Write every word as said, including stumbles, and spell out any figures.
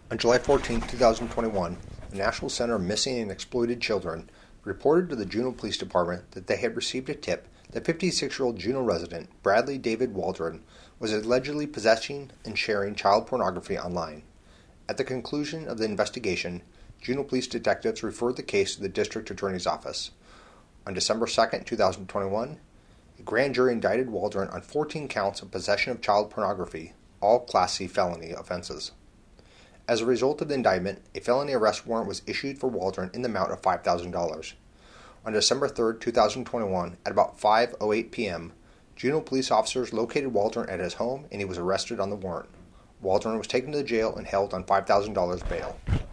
On July fourteenth, two thousand twenty-one, the National Center of Missing and Exploited Children reported to the Juneau Police Department that they had received a tip that fifty-six-year-old Juneau resident Bradley David Waldron was allegedly possessing and sharing child pornography online. At the conclusion of the investigation, Juneau Police detectives referred the case to the District Attorney's Office. On December second, two thousand twenty-one, a grand jury indicted Waldron on fourteen counts of possession of child pornography, all Class C felony offenses. As a result of the indictment, a felony arrest warrant was issued for Waldron in the amount of five thousand dollars. On December third, two thousand twenty-one, at about five oh eight p.m., Juneau police officers located Waldron at his home and he was arrested on the warrant. Waldron was taken to the jail and held on five thousand dollars bail.